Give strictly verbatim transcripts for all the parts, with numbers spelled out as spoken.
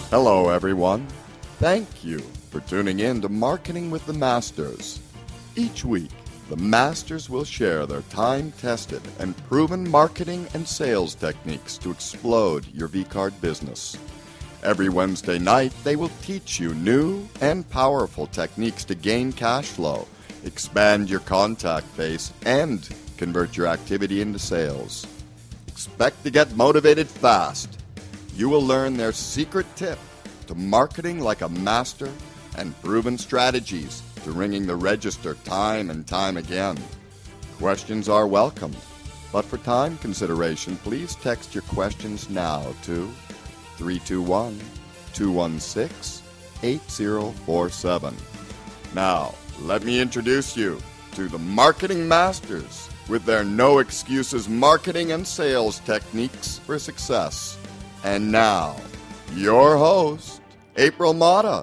Hello, everyone. Thank you for tuning in to Marketing with the Masters. Each week, the Masters will share their time-tested and proven marketing and sales techniques to explode your V-Card business. Every Wednesday night, they will teach you new and powerful techniques to gain cash flow, expand your contact base, and convert your activity into sales. Expect to get motivated fast. You will learn their secret tip to marketing like a master and proven strategies to ringing the register time and time again. Questions are welcome, but for time consideration, please text your questions now to three two one, two one six, eight zero four seven. Now, let me introduce you to the Marketing Masters with their no excuses marketing and sales techniques for success. And now, your host, April Mata.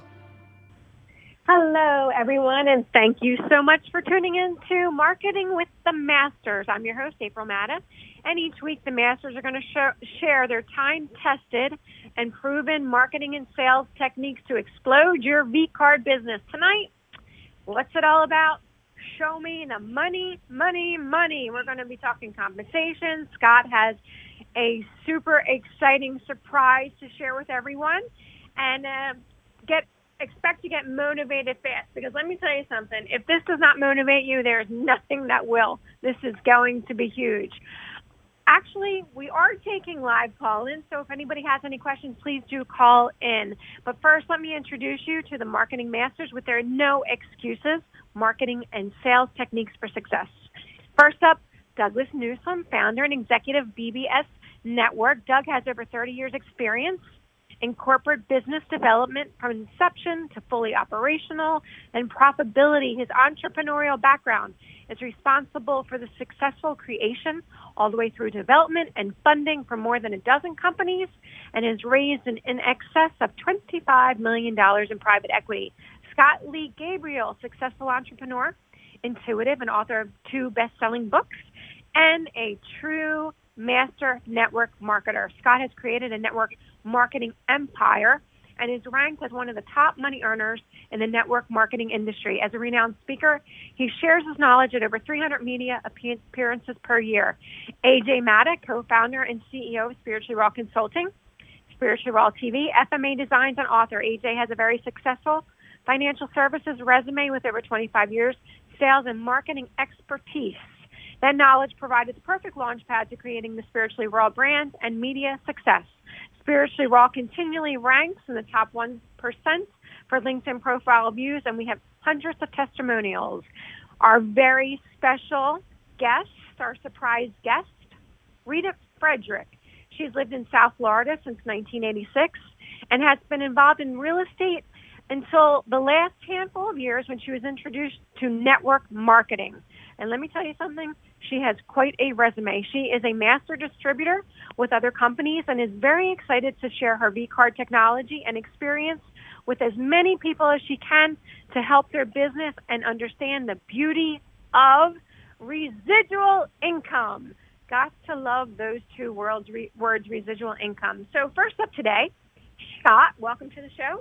Hello, everyone, and thank you so much for tuning in to Marketing with the Masters. I'm your host, April Mata, and each week the Masters are going to sh- share their time-tested and proven marketing and sales techniques to explode your V-Card business. Tonight, what's it all about? Show me the money, money, money. We're going to be talking compensation. Scott has a super exciting surprise to share with everyone, and uh, get expect to get motivated fast, because let me tell you something. If this does not motivate you, there's nothing that will. This is going to be huge. Actually, we are taking live call-ins, so if anybody has any questions, please do call in. But first, let me introduce you to the Marketing Masters with their no excuses marketing and sales techniques for success. First up, Douglas Newsome, founder and executive B B S Network. Doug has over thirty years experience in corporate business development from inception to fully operational and profitability. His entrepreneurial background is responsible for the successful creation all the way through development and funding for more than a dozen companies, and has raised in, in excess of twenty-five million dollars in private equity. Scott Lee Gabriel, successful entrepreneur, intuitive, and author of two best-selling books, and a true master network marketer. Scott has created a network marketing empire and is ranked as one of the top money earners in the network marketing industry. As a renowned speaker, he shares his knowledge at over three hundred media appearances per year. A J Maddock, co-founder and C E O of Spiritually Raw Consulting, Spiritually Raw T V, F M A Designs, and author. A J has a very successful financial services resume with over twenty-five years sales and marketing expertise. That knowledge provided the perfect launchpad to creating the Spiritually Raw brand and media success. Spiritually Raw continually ranks in the top one percent for LinkedIn profile views, and we have hundreds of testimonials. Our very special guest, our surprise guest, Rita Frederick. She's lived in South Florida since nineteen eighty-six and has been involved in real estate until the last handful of years when she was introduced to network marketing. And let me tell you something, she has quite a resume. She is a master distributor with other companies and is very excited to share her V-Card technology and experience with as many people as she can to help their business and understand the beauty of residual income. Got to love those two words, re- words, residual income. So first up today, Scott, welcome to the show.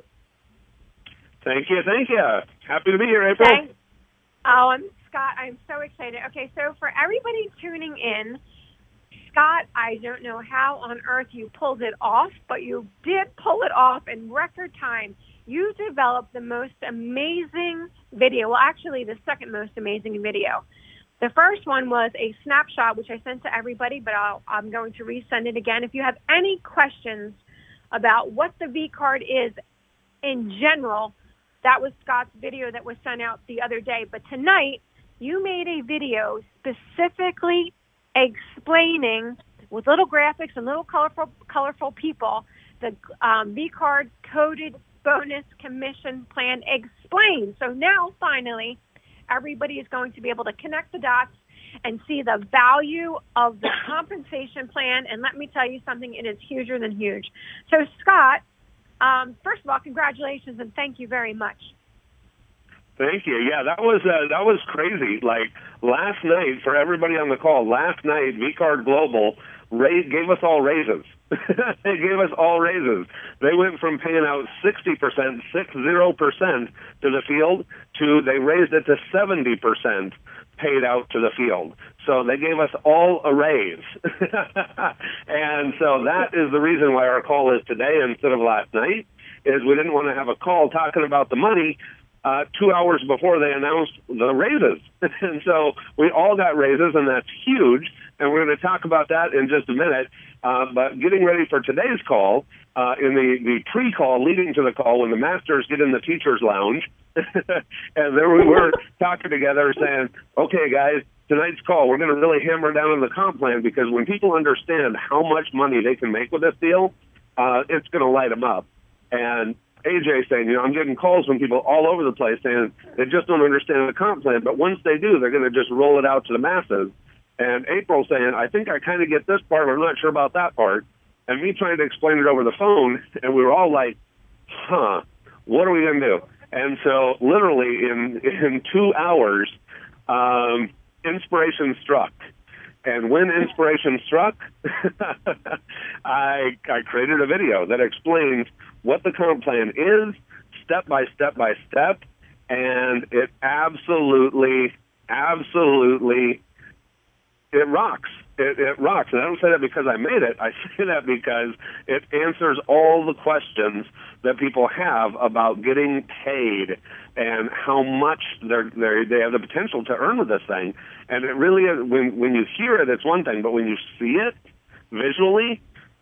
Thank you, thank you. Happy to be here, April. Thanks. Oh, I'm Scott, I'm so excited. Okay, so for everybody tuning in, Scott, I don't know how on earth you pulled it off, but you did pull it off in record time. You developed the most amazing video. Well, actually, the second most amazing video. The first one was a snapshot, which I sent to everybody, but I'll, I'm going to resend it again. If you have any questions about what the V-Card is in general, that was Scott's video that was sent out the other day. But tonight, you made a video specifically explaining, with little graphics and little colorful, colorful people, the um, V-Card coded bonus commission plan explained. So now, finally, everybody is going to be able to connect the dots and see the value of the compensation plan. And let me tell you something, it is huger than huge. So, Scott, um, first of all, congratulations and thank you very much. Thank you. Yeah, that was uh, that was crazy. Like last night, for everybody on the call, last night, V-Card Global raised, gave us all raises. They gave us all raises. They went from paying out sixty percent, six zero percent to the field to they raised it to seventy percent paid out to the field. So they gave us all a raise. And so that is the reason why our call is today instead of last night, is we didn't want to have a call talking about the money uh, two hours before they announced the raises. And so we all got raises, and that's huge. And we're going to talk about that in just a minute. Uh, but getting ready for today's call, uh, in the, the pre-call leading to the call, when the masters get in the teacher's lounge, and there we were talking together saying, okay, guys, tonight's call, we're going to really hammer down on the comp plan, because when people understand how much money they can make with this deal, uh, it's going to light them up. And A J saying, you know, I'm getting calls from people all over the place saying they just don't understand the comp plan, but once they do, they're going to just roll it out to the masses. And April saying, I think I kind of get this part, but I'm not sure about that part. And me trying to explain it over the phone, and we were all like, huh, what are we going to do? And so literally in in two hours, um, inspiration struck. And when inspiration struck, I, I created a video that explains what the comp plan is, step by step by step, and it absolutely, absolutely, it rocks. It, it rocks. And I don't say that because I made it. I say that because it answers all the questions that people have about getting paid and how much they're, they're, they have the potential to earn with this thing. And it really is, when, when you hear it, it's one thing, but when you see it visually,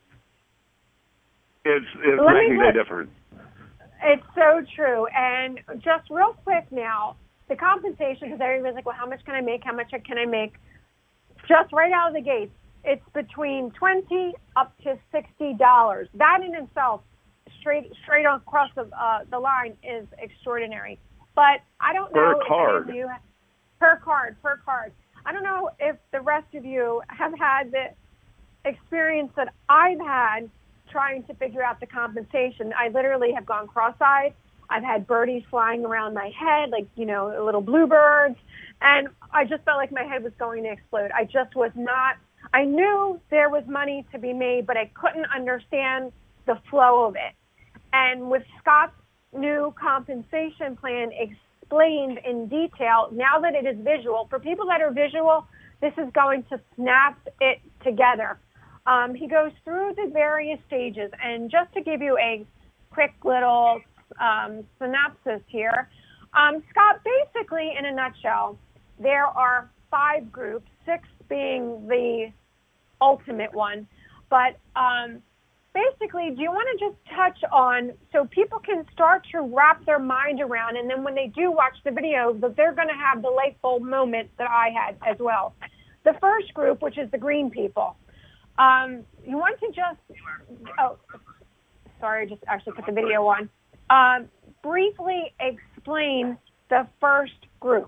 it's, it's Let making me a difference. It's so true. And just real quick now, the compensation, because everybody's like, well, how much can I make? How much can I make? Just right out of the gates, it's between twenty dollars up to sixty dollars. That in itself, straight straight across the uh, the line, is extraordinary. But I don't know Per if card. any of you, per card, per card. I don't know if the rest of you have had the experience that I've had trying to figure out the compensation. I literally have gone cross-eyed. I've had birdies flying around my head, like, you know, little bluebirds. And I just felt like my head was going to explode. I just was not, I knew there was money to be made, but I couldn't understand the flow of it. And with Scott's new compensation plan explained in detail, now that it is visual, for people that are visual, this is going to snap it together. Um, he goes through the various stages. And just to give you a quick little um, synopsis here, um, Scott, basically, in a nutshell, there are five groups, six being the ultimate one. But um, basically, do you want to just touch on, so people can start to wrap their mind around, and then when they do watch the video, that they're going to have the light bulb moment that I had as well. The first group, which is the green people, um, you want to just, oh, sorry, I just actually put the video on, um, briefly explain the first group.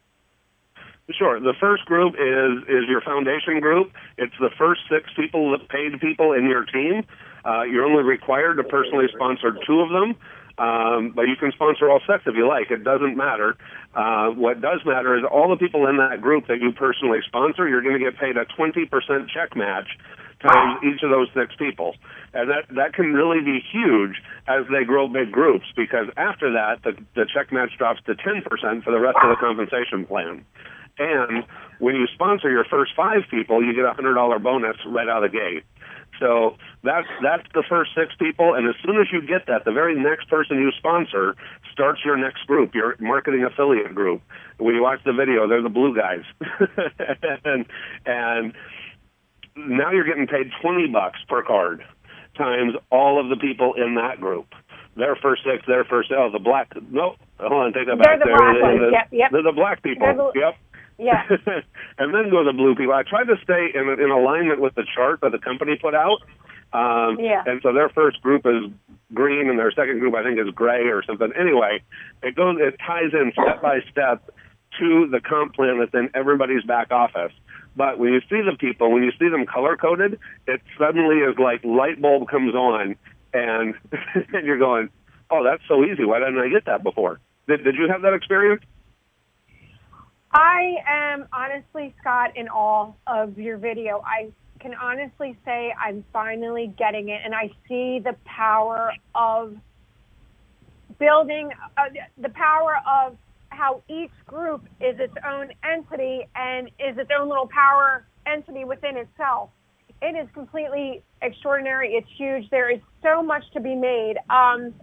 Sure. The first group is is your foundation group. It's the first six people, paid people in your team. Uh, you're only required to personally sponsor two of them, um, but you can sponsor all six if you like. It doesn't matter. Uh, what does matter is all the people in that group that you personally sponsor, you're going to get paid a twenty percent check match times each of those six people. And that, that can really be huge as they grow big groups, because after that, the, the check match drops to ten percent for the rest of the compensation plan. And when you sponsor your first five people, you get a one hundred dollars bonus right out of the gate. So that's that's the first six people, and as soon as you get that, the very next person you sponsor starts your next group, your marketing affiliate group. When you watch the video, they're the blue guys. and, and now you're getting paid twenty bucks per card times all of the people in that group. Their first six, their first, oh, the black, no, hold on, take that back. They're the they're, black the, ones, the, yep, yep. They're the black people, The, yep. Yeah. And then go the blue people. I tried to stay in, in alignment with the chart that the company put out. Um, yeah. And so their first group is green, and their second group, I think, is gray or something. Anyway, it goes, it ties in step by step to the comp plan that's in everybody's back office. But when you see the people, when you see them color-coded, it suddenly is like light bulb comes on, and, and you're going, oh, that's so easy. Why didn't I get that before? Did, did you have that experience? I am honestly, Scott, in awe of your video. I can honestly say I'm finally getting it, and I see the power of building, uh, the power of how each group is its own entity and is its own little power entity within itself. It is completely extraordinary. It's huge. There is so much to be made. Um,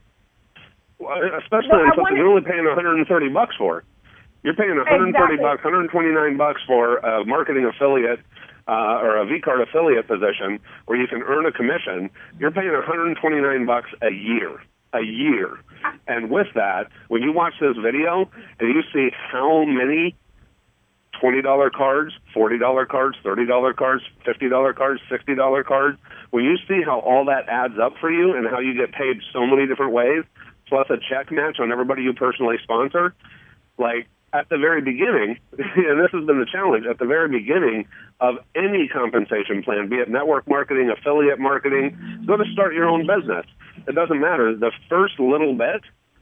well, especially on something wanna... you're only paying one hundred thirty bucks for. You're paying one hundred thirty exactly. bucks, one hundred twenty-nine bucks for a marketing affiliate uh, or a V-Card affiliate position where you can earn a commission. You're paying one hundred twenty-nine bucks a year. A year. And with that, when you watch this video and you see how many twenty dollar cards, forty dollar cards, thirty dollar cards, fifty dollar cards, sixty dollar cards, when you see how all that adds up for you and how you get paid so many different ways, plus a check match on everybody you personally sponsor, like at the very beginning, and this has been the challenge, at the very beginning of any compensation plan, be it network marketing, affiliate marketing, go to start your own business. It doesn't matter. The first little bit,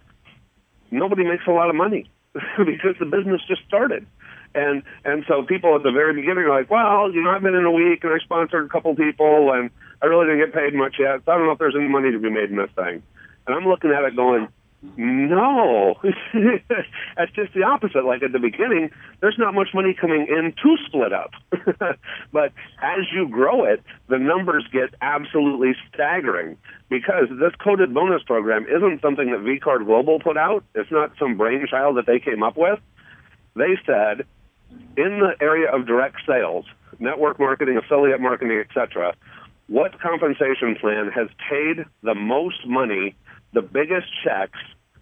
nobody makes a lot of money because the business just started. And and so people at the very beginning are like, well, you know, I've been in a week and I sponsored a couple people and I really didn't get paid much yet. So I don't know if there's any money to be made in this thing. And I'm looking at it going, no, that's just the opposite. Like at the beginning, there's not much money coming in to split up. But as you grow it, the numbers get absolutely staggering because this coded bonus program isn't something that V-Card Global put out. It's not some brainchild that they came up with. They said in the area of direct sales, network marketing, affiliate marketing, et cetera, what compensation plan has paid the most money, the biggest checks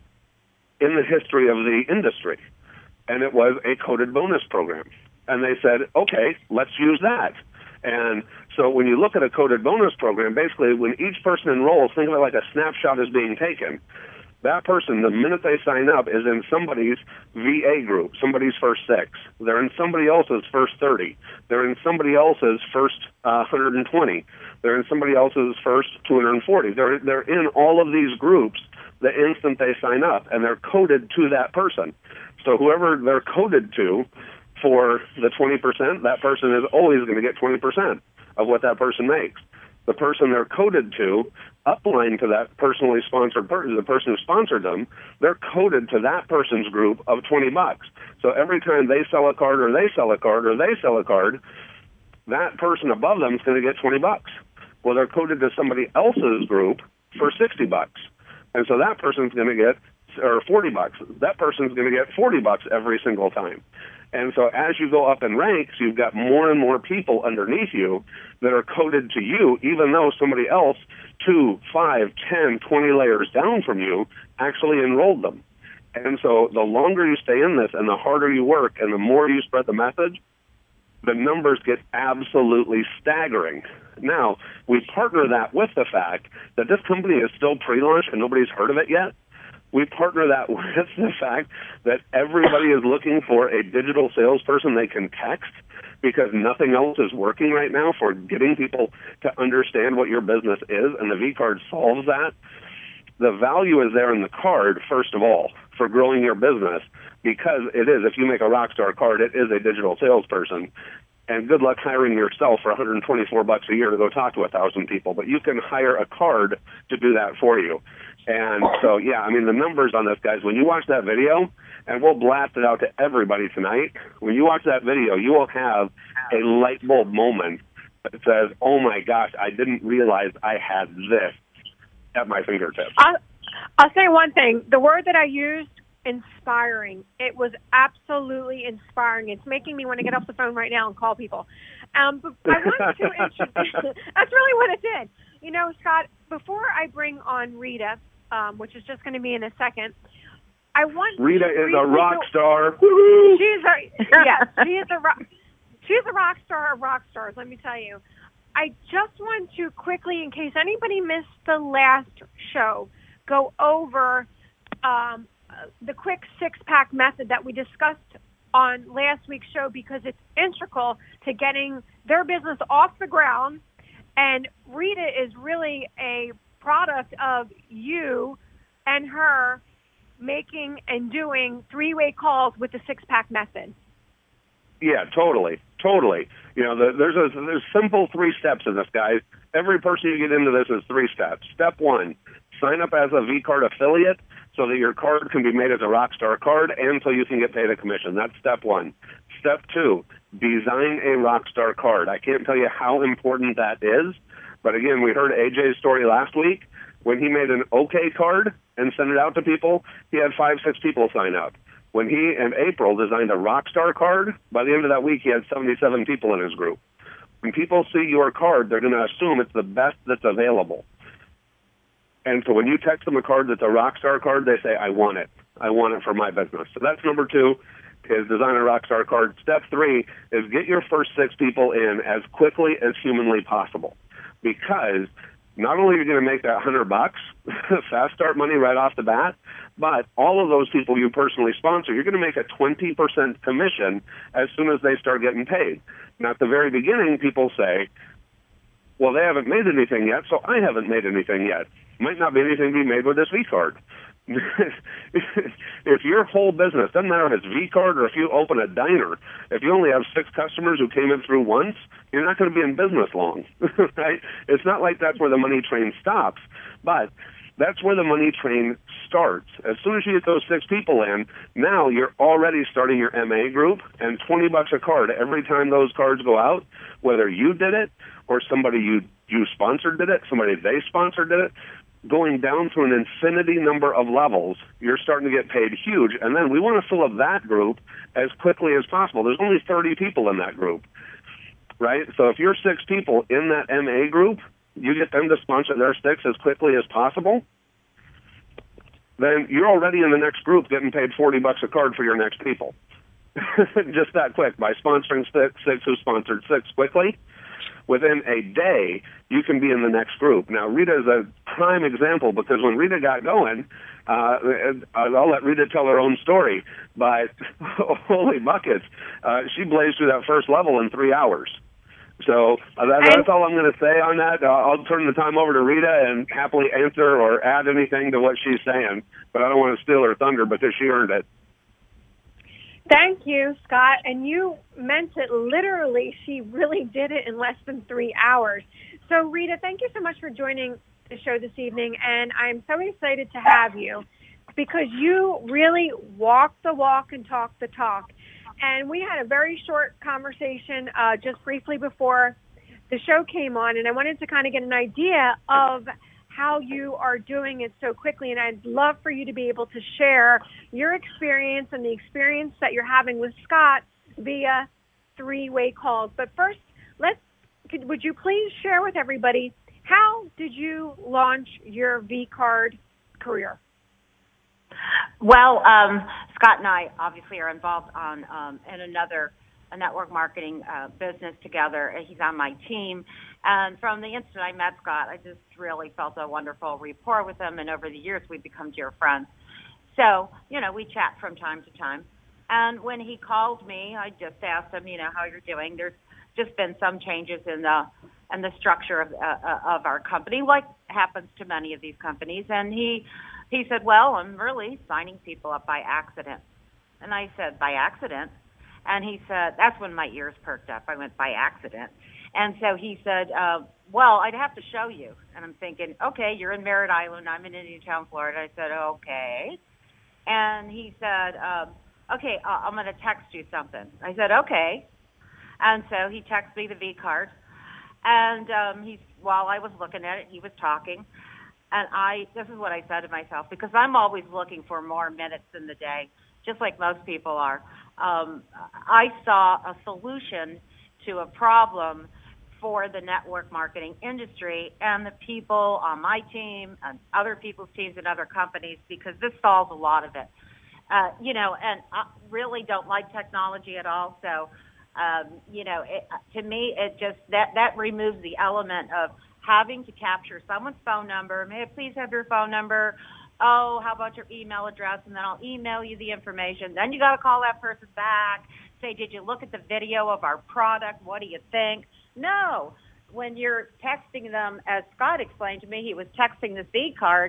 in the history of the industry? And it was a coded bonus program. And they said, okay, let's use that. And so when you look at a coded bonus program, basically when each person enrolls, think of it like a snapshot is being taken. That person, the minute they sign up, is in somebody's V A group, somebody's first six. They're in somebody else's first thirty. They're in somebody else's first uh, one hundred twenty. They're in somebody else's first two hundred forty. They're, they're in all of these groups the instant they sign up, and they're coded to that person. So whoever they're coded to for the twenty percent, that person is always going to get twenty percent of what that person makes. The person they're coded to, upline to that personally sponsored person, the person who sponsored them, they're coded to that person's group of twenty bucks. So every time they sell a card or they sell a card or they sell a card, that person above them is going to get twenty bucks. Well, they're coded to somebody else's group for sixty bucks. And so that person's going to get, or forty bucks. That person's going to get forty bucks every single time. And so as you go up in ranks, you've got more and more people underneath you that are coded to you, even though somebody else two, five, ten, twenty layers down from you actually enrolled them. And so the longer you stay in this and the harder you work and the more you spread the message, the numbers get absolutely staggering. Now, we partner that with the fact that this company is still pre-launch and nobody's heard of it yet. We partner that with the fact that everybody is looking for a digital salesperson they can text because nothing else is working right now for getting people to understand what your business is, and the V-Card solves that. The value is there in the card, first of all, for growing your business, because it is, if you make a Rockstar card, it is a digital salesperson. And good luck hiring yourself for one hundred twenty-four bucks a year to go talk to a thousand people, but you can hire a card to do that for you. And so, yeah, I mean, the numbers on this, guys, when you watch that video, and we'll blast it out to everybody tonight, when you watch that video, you will have a light bulb moment that says, oh my gosh, I didn't realize I had this at my fingertips. I'll, I'll say one thing. The word that I used, inspiring. It was absolutely inspiring. It's making me want to get off the phone right now and call people. Um, but I wanted to introduce, that's really what it did. You know, Scott, before I bring on Rita, um, which is just going to be in a second, I want Rita to is a rock star. She's a, yes, she is a rock, she's a rock star of rock stars, let me tell you. I just want to quickly, in case anybody missed the last show, go over um, the quick six-pack method that we discussed on last week's show, because it's integral to getting their business off the ground. And Rita is really a product of you and her making and doing three-way calls with the six-pack method. Yeah, totally, totally. You know, the, there's a there's simple three steps in this, guys. Every person you get into this is three steps. Step one, sign up as a V-Card affiliate so that your card can be made as a Rockstar card and so you can get paid a commission. That's step one. Step two, design a Rockstar card. I can't tell you how important that is, but again, we heard A J's story last week. When he made an OK card and sent it out to people, he had five, six people sign up. When he and April designed a Rockstar card, by the end of that week, he had seventy-seven people in his group. When people see your card, they're going to assume it's the best that's available. And so when you text them a card that's a Rockstar card, they say, I want it. I want it for my business. So that's number two, is design a Rockstar card. Step three is get your first six people in as quickly as humanly possible. Because not only are you going to make that one hundred bucks, fast start money right off the bat, but all of those people you personally sponsor, you're going to make a twenty percent commission as soon as they start getting paid. Now, at the very beginning, people say, well, they haven't made anything yet, so I haven't made anything yet. Might not be anything to be made with this V-Card. If your whole business, doesn't matter if it's V-Card or if you open a diner, if you only have six customers who came in through once, you're not going to be in business long, right? It's not like that's where the money train stops, but that's where the money train starts. As soon as you get those six people in, now you're already starting your M A group, and twenty bucks a card every time those cards go out, whether you did it or somebody you, you sponsored did it, somebody they sponsored did it, going down to an infinity number of levels, you're starting to get paid huge. And then we want to fill up that group as quickly as possible. There's only thirty people in that group, right? So if you're six people in that M A group, you get them to sponsor their six as quickly as possible, then you're already in the next group getting paid forty bucks a card for your next people. Just that quick, by sponsoring six, six who sponsored six quickly. Within a day, you can be in the next group. Now, Rita is a prime example because when Rita got going, uh, I'll let Rita tell her own story, but holy buckets, uh, she blazed through that first level in three hours. So uh, that, that's all I'm going to say on that. Uh, I'll turn the time over to Rita and happily answer or add anything to what she's saying, but I don't want to steal her thunder because she earned it. Thank you, Scott. And you meant it literally. She really did it in less than three hours. So, Rita, thank you so much for joining the show this evening. And I'm so excited to have you because you really walk the walk and talk the talk. And we had a very short conversation uh, just briefly before the show came on. And I wanted to kind of get an idea of how you are doing it so quickly, and I'd love for you to be able to share your experience and the experience that you're having with Scott via three-way calls. But first, let's could, would you please share with everybody, how did you launch your V-Card career? Well, um, Scott and I obviously are involved on um, in another a network marketing uh, business together. He's on my team. And from the instant I met Scott, I just really felt a wonderful rapport with him. And over the years, we've become dear friends. So, you know, we chat from time to time. And when he called me, I just asked him, you know, how you're doing. There's just been some changes in the in the structure of uh, of our company, like happens to many of these companies. And he he said, well, I'm really signing people up by accident. And I said, by accident? And he said, that's when my ears perked up. I went, by accident. And so he said, uh, well, I'd have to show you. And I'm thinking, okay, you're in Merritt Island. I'm in Indiantown, Florida. I said, okay. And he said, um, okay, uh, I'm going to text you something. I said, okay. And so he texted me the V-Card. And um, he, while I was looking at it, he was talking. And I, this is what I said to myself, because I'm always looking for more minutes in the day, just like most people are. Um, I saw a solution to a problem for the network marketing industry and the people on my team and other people's teams and other companies, because this solves a lot of it. Uh, you know, and I really don't like technology at all. So, um, you know, it, to me, it just, that, that removes the element of having to capture someone's phone number. May I please have your phone number? Oh, how about your email address? And then I'll email you the information. Then you got to call that person back. Say, did you look at the video of our product? What do you think? No. When you're texting them, as Scott explained to me, he was texting this V-Card.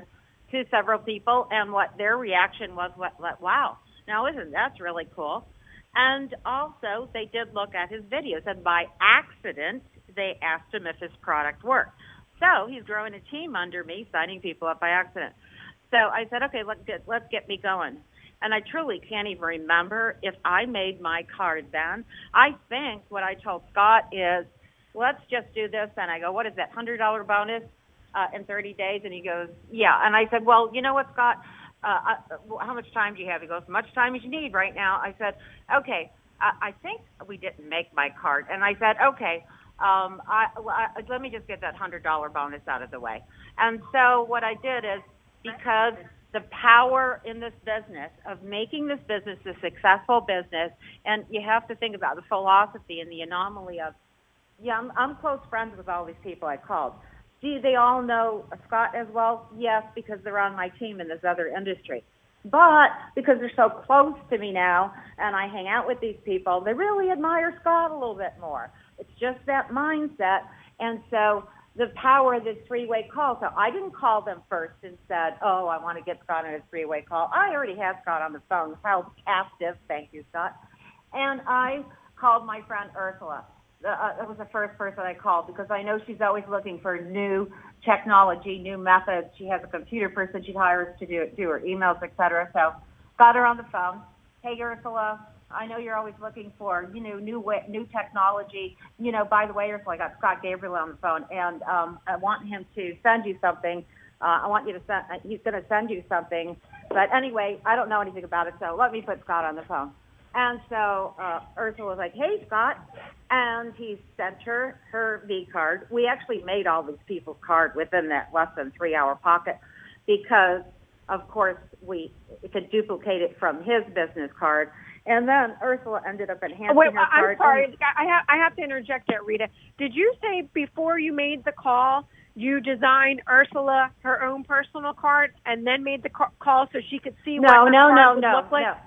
to several people, and what their reaction was, what, what wow, now isn't that's really cool? And also, they did look at his videos, and by accident, they asked him if his product worked. So he's growing a team under me, signing people up by accident. So I said, okay, let's get, let's get me going. And I truly can't even remember if I made my card then. I think what I told Scott is, let's just do this. And I go, what is that, one hundred dollars bonus uh, in thirty days? And he goes, yeah. And I said, well, you know what, Scott? Uh, uh, how much time do you have? He goes, as much time as you need right now. I said, okay, uh, I think we didn't make my card. And I said, okay, um, I, I, let me just get that one hundred dollars bonus out of the way. And so what I did is, because the power in this business of making this business a successful business, and you have to think about the philosophy and the anomaly of, yeah, I'm, I'm close friends with all these people I called. Do they all know Scott as well? Yes, because they're on my team in this other industry. But because they're so close to me now and I hang out with these people, they really admire Scott a little bit more. It's just that mindset. And so the power of this three-way call. So I didn't call them first and said, oh, I want to get Scott on a three-way call. I already had Scott on the phone, held captive. Thank you, Scott. And I called my friend Ursula. Uh, that was the first person I called because I know she's always looking for new technology, new methods. She has a computer person she hires to do, do her emails, et cetera. So got her on the phone. Hey, Ursula, I know you're always looking for, you know, new way, new technology. You know, by the way, Ursula, I got Scott Gabriel on the phone, and um, I want him to send you something. Uh, I want you to send, he's going to send you something. But anyway, I don't know anything about it, so let me put Scott on the phone. And so uh, Ursula was like, hey, Scott. And he sent her her V card. We actually made all these people's card within that less than three-hour pocket because, of course, we could duplicate it from his business card. And then Ursula ended up enhancing Wait, her I'm card. I'm sorry. I have, I have to interject there, Rita. Did you say before you made the call, you designed Ursula her own personal card and then made the call so she could see no, what her no, card no, would no, look like? No,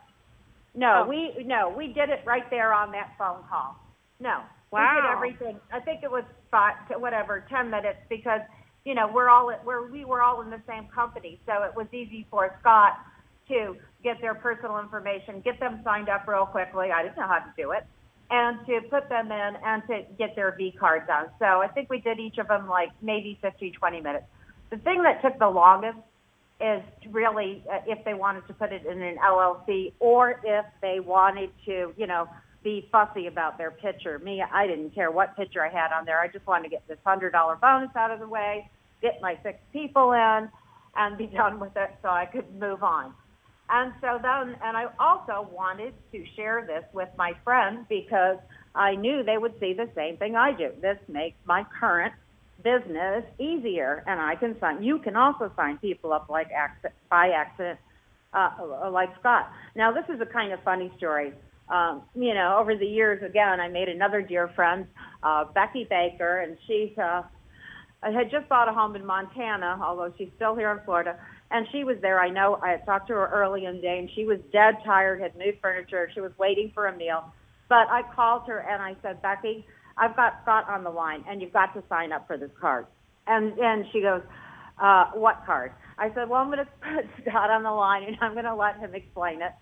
no, oh. we no, we did it right there on that phone call. No, wow. We did everything. I think it was five, whatever, ten minutes because, you know, we're all we're we were all in the same company, so it was easy for Scott to get their personal information, get them signed up real quickly. I didn't know how to do it, and to put them in and to get their V cards on. So I think we did each of them like maybe fifteen, twenty minutes. The thing that took the longest is really uh, if they wanted to put it in an L L C or if they wanted to, you know, be fussy about their picture. Me, I didn't care what picture I had on there. I just wanted to get this one hundred dollars bonus out of the way, get my six people in, and be done with it so I could move on. And so then, and I also wanted to share this with my friends because I knew they would see the same thing I do. This makes my current business easier, and I can sign. You can also sign people up like accident, by accident, uh, like Scott. Now, this is a kind of funny story. Um, you know, over the years, again, I made another dear friend, uh, Becky Baker, and she's uh, I had just bought a home in Montana, although she's still here in Florida, and she was there. I know I had talked to her early in the day, and she was dead tired, had moved furniture. She was waiting for a meal. But I called her, and I said, Becky, I've got Scott on the line, and you've got to sign up for this card. And and she goes, uh, what card? I said, well, I'm going to put Scott on the line, and I'm going to let him explain it.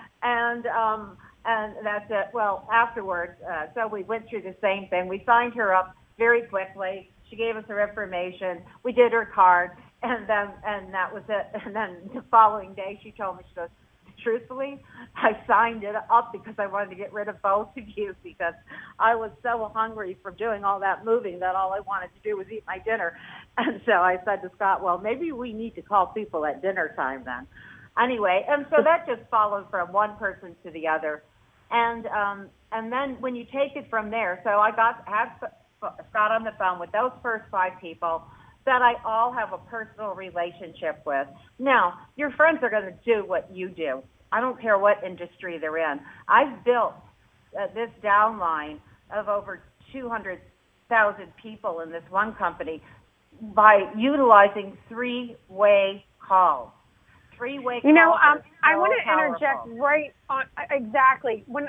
And um, and that's it. Well, afterwards, uh, so we went through the same thing. We signed her up very quickly. She gave us her information. We did her card, and then and that was it. And then the following day, she told me, she goes, truthfully, I signed it up because I wanted to get rid of both of you because I was so hungry from doing all that moving that all I wanted to do was eat my dinner. And so I said to Scott, well, maybe we need to call people at dinner time then. Anyway, and so that just followed from one person to the other. And um, and then when you take it from there, so I got had Scott on the phone with those first five people that I all have a personal relationship with. Now, your friends are going to do what you do. I don't care what industry they're in. I've built uh, this downline of over two hundred thousand people in this one company by utilizing three-way calls. Three-way calls. You know, um, so I want to powerful. interject right on exactly. When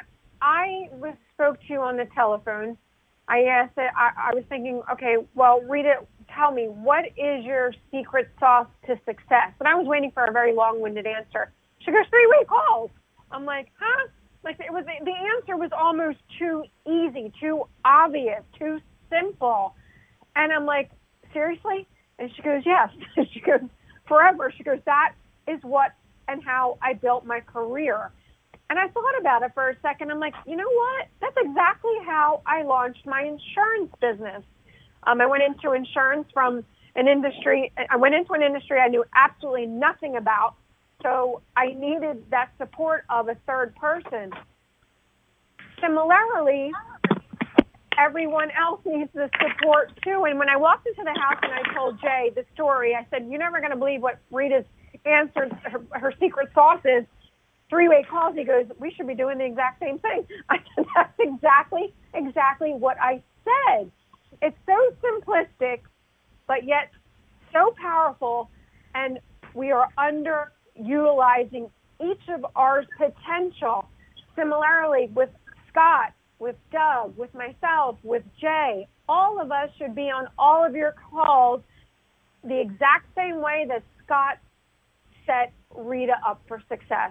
I was spoke to you on the telephone, I asked it, I, I was thinking, okay, well, Rita, tell me, what is your secret sauce to success? And I was waiting for a very long-winded answer. She goes, three-way calls. I'm like, huh? Like, it was, the answer was almost too easy, too obvious, too simple. And I'm like, seriously? And she goes, yes. And she goes, forever. She goes, that is what and how I built my career. And I thought about it for a second. I'm like, you know what? That's exactly how I launched my insurance business. Um, I went into insurance from an industry. I went into an industry I knew absolutely nothing about. So I needed that support of a third person. Similarly, everyone else needs the support too. And when I walked into the house and I told Jay the story, I said, you're never going to believe what Rita's answer, her, her secret sauce is. Three-way calls. He goes, we should be doing the exact same thing. I said, that's exactly, exactly what I said. It's so simplistic, but yet so powerful, and we are underutilizing each of our potential. Similarly, with Scott, with Doug, with myself, with Jay, all of us should be on all of your calls the exact same way that Scott set Rita up for success.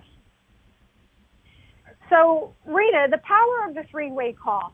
So, Rita, the power of the three-way call.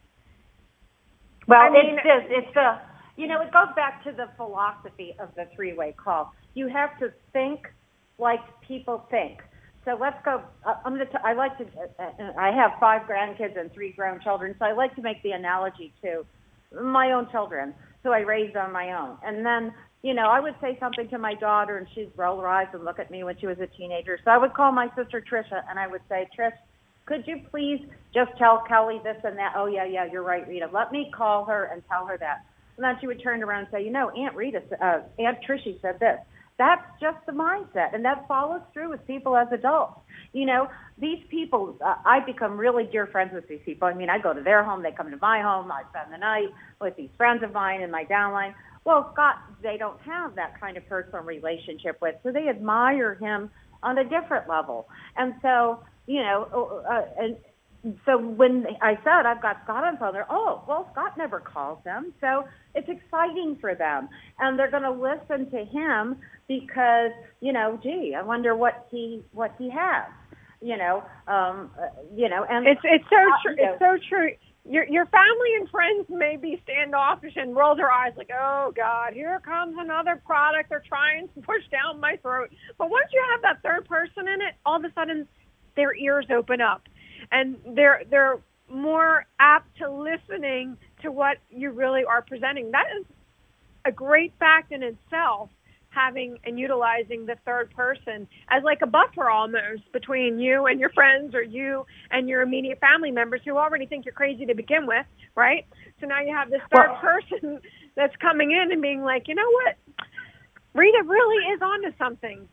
Well, I mean, it's this. It's the, you know, it goes back to the philosophy of the three-way call. You have to think like people think. So let's go. Uh, I'm going to. I like to. Uh, I have five grandkids and three grown children, so I like to make the analogy to my own children, who I raised on my own. And then, you know, I would say something to my daughter, and she'd roll her eyes and look at me when she was a teenager. So I would call my sister Trisha, and I would say, Trish, could you please just tell Kelly this and that? Oh, yeah, yeah, you're right, Rita. Let me call her and tell her that. And then she would turn around and say, you know, Aunt Rita, uh, Aunt Trishy said this. That's just the mindset, and that follows through with people as adults. You know, these people, uh, I've become really dear friends with these people. I mean, I go to their home, they come to my home, I spend the night with these friends of mine in my downline. Well, Scott, they don't have that kind of personal relationship with, so they admire him on a different level. And so, you know, uh, and so when I said I've got Scott on phone, they're, oh, well, Scott never calls them. So it's exciting for them. And they're going to listen to him because, you know, gee, I wonder what he what he has, you know, um, uh, you know. And it's it's so uh, true. You know, it's so true. Your your family and friends may be standoffish and roll their eyes like, oh, God, here comes another product they're trying to push down my throat. But once you have that third person in it, all of a sudden their ears open up. And they're they're more apt to listening to what you really are presenting. That is a great fact in itself, having and utilizing the third person as like a buffer almost between you and your friends or you and your immediate family members who already think you're crazy to begin with, right? So now you have this third well, person that's coming in and being like, you know what? Rita really is onto something.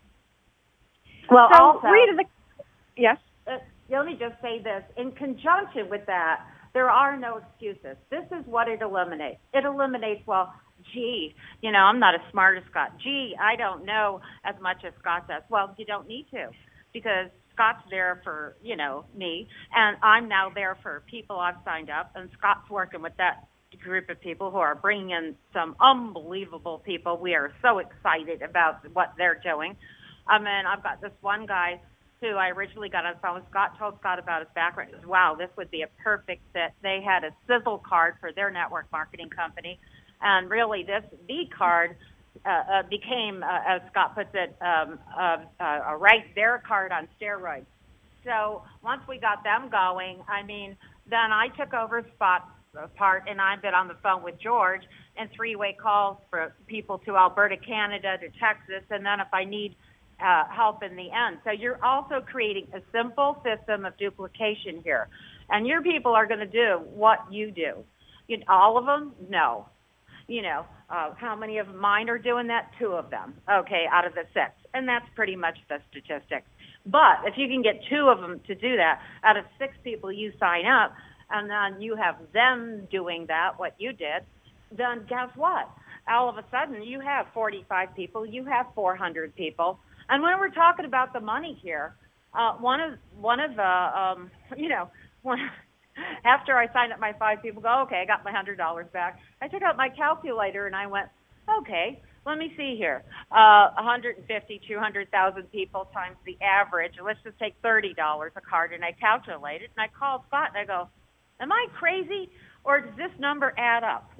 Well, so, also, Rita, the, yes? Uh, let me just say this. In conjunction with that, there are no excuses. This is what it eliminates. It eliminates, well, gee, you know, I'm not as smart as Scott. Gee, I don't know as much as Scott does. Well, you don't need to, because Scott's there for, you know, me, and I'm now there for people I've signed up, and Scott's working with that group of people who are bringing in some unbelievable people. We are so excited about what they're doing. I mean, I've got this one guy who I originally got on the phone with. Scott told Scott about his background. He said, wow, this would be a perfect fit. They had a sizzle card for their network marketing company. And really this V card uh, uh, became, uh, as Scott puts it, um, uh, uh, a right there card on steroids. So once we got them going, I mean, then I took over Spot's part, and I've been on the phone with George and three-way calls for people to Alberta, Canada, to Texas, and then if I need Uh, help in the end. So you're also creating a simple system of duplication here. And your people are going to do what you do. You know, all of them? No. You know, uh, how many of mine are doing that? Two of them, okay, out of the six. And that's pretty much the statistics. But if you can get two of them to do that, out of six people you sign up, and then you have them doing that, what you did, then guess what? All of a sudden you have forty-five people, you have four hundred people. And when we're talking about the money here, uh, one of one of the um, you know, one, after I signed up my five people, go okay, I got my hundred dollars back. I took out my calculator and I went, Okay, let me see here. Uh, one hundred fifty, two hundred thousand people times the average. Let's just take thirty dollars a card, and I calculate it, and I called Scott, and I go, am I crazy, or does this number add up?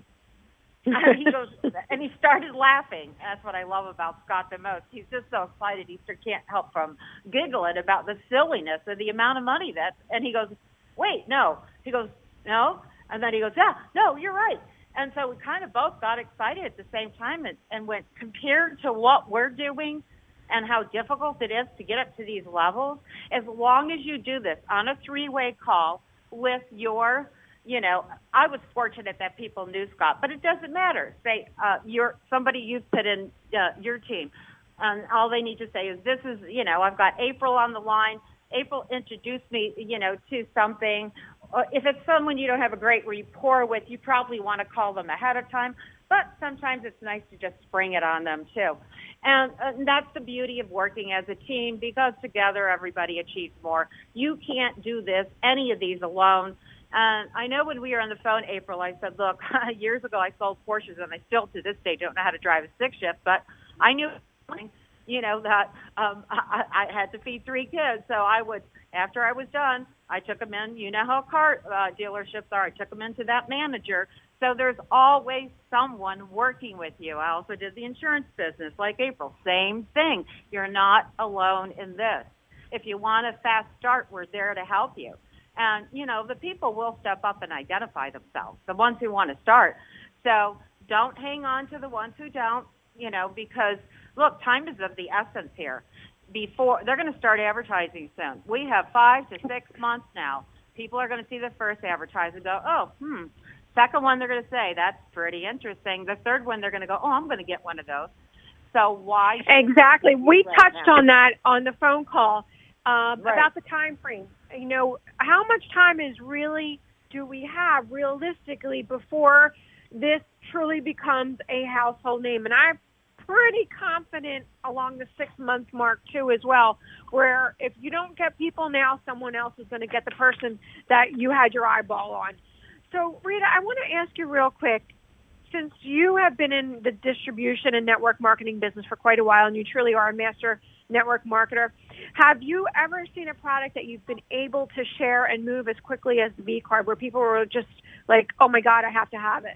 And he goes, and he started laughing. That's what I love about Scott the most. He's just so excited. He can't help from giggling about the silliness of the amount of money that, and he goes, wait, no. He goes, no. And then he goes, yeah, no, you're right. And so we kind of both got excited at the same time and, and went, compared to what we're doing and how difficult it is to get up to these levels, as long as you do this on a three-way call with your, you know, I was fortunate that people knew Scott, but it doesn't matter. Say, uh, you're somebody you've put in uh, your team, and all they need to say is, this is, you know, I've got April on the line. April introduced me, you know, to something. Or if it's someone you don't have a great rapport with, you probably want to call them ahead of time. But sometimes it's nice to just spring it on them, too. And, and that's the beauty of working as a team, because together everybody achieves more. You can't do this, any of these alone. And I know when we were on the phone, April, I said, look, years ago I sold Porsches, and I still to this day don't know how to drive a stick shift, but I knew, you know, that um, I, I had to feed three kids. So I would, after I was done, I took them in. You know how car uh, dealerships are. I took them into that manager. So there's always someone working with you. I also did the insurance business like April. Same thing. You're not alone in this. If you want a fast start, we're there to help you. And, you know, the people will step up and identify themselves, the ones who want to start. So don't hang on to the ones who don't, you know, because, look, time is of the essence here. Before they're going to start advertising soon. We have five to six months now. People are going to see the first advertisement and go, oh, hmm. Second one, they're going to say, that's pretty interesting. The third one, they're going to go, oh, I'm going to get one of those. So why? Exactly. We right touched now? on that on the phone call um, right. about the time frame. You know, how much time is really do we have realistically before this truly becomes a household name? And I'm pretty confident along the six-month mark, too, as well, where if you don't get people now, someone else is going to get the person that you had your eyeball on. So, Rita, I want to ask you real quick, since you have been in the distribution and network marketing business for quite a while, and you truly are a master network marketer, have you ever seen a product that you've been able to share and move as quickly as the V-Card, where people were just like, oh, my God, I have to have it?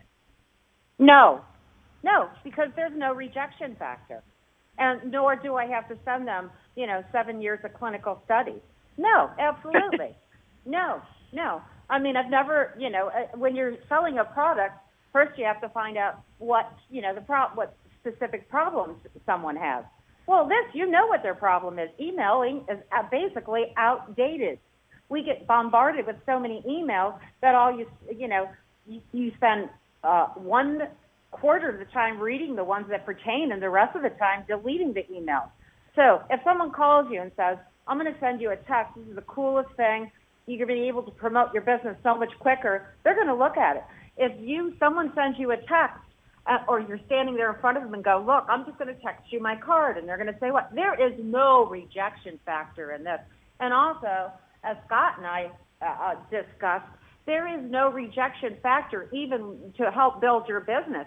No. No, because there's no rejection factor. And nor do I have to send them, you know, seven years of clinical studies. No, absolutely. no, no. I mean, I've never, you know, when you're selling a product, first you have to find out what, you know, the pro- what specific problems someone has. Well, this, you know what their problem is. Emailing is basically outdated. We get bombarded with so many emails that all you, you know, you, you spend uh, one quarter of the time reading the ones that pertain and the rest of the time deleting the email. So if someone calls you and says, I'm going to send you a text, this is the coolest thing, you're going to be able to promote your business so much quicker, they're going to look at it. If you, someone sends you a text, uh, or you're standing there in front of them and go, look, I'm just going to text you my card, and they're going to say what? There is no rejection factor in this. And also, as Scott and I uh, discussed, there is no rejection factor even to help build your business,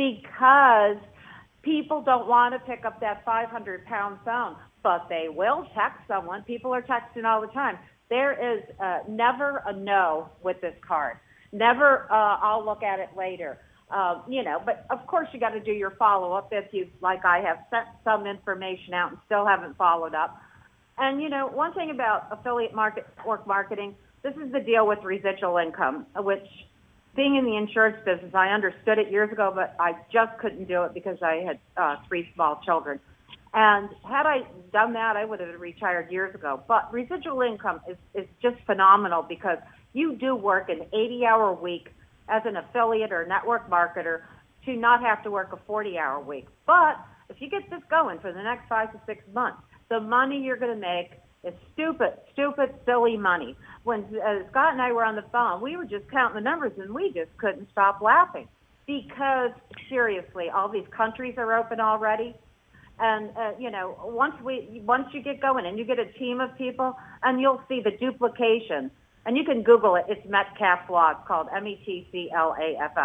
because people don't want to pick up that five hundred pound phone, but they will text someone. People are texting all the time. There is uh, never a no with this card. Never, uh, I'll look at it later. Uh, you know, but of course you got to do your follow-up if you, like I have, sent some information out and still haven't followed up. And, you know, one thing about affiliate market network marketing, this is the deal with residual income, which being in the insurance business, I understood it years ago, but I just couldn't do it because I had uh, three small children. And had I done that, I would have retired years ago. But residual income is, is just phenomenal, because you do work an eighty-hour week as an affiliate or network marketer to not have to work a forty-hour week. But if you get this going for the next five to six months, the money you're going to make is stupid, stupid, silly money. When uh, Scott and I were on the phone, we were just counting the numbers, and we just couldn't stop laughing, because, seriously, all these countries are open already. And, uh, you know, once we once you get going and you get a team of people, and you'll see the duplication. And you can Google it. It's Metcalf Law. It's called M E T C L A F F.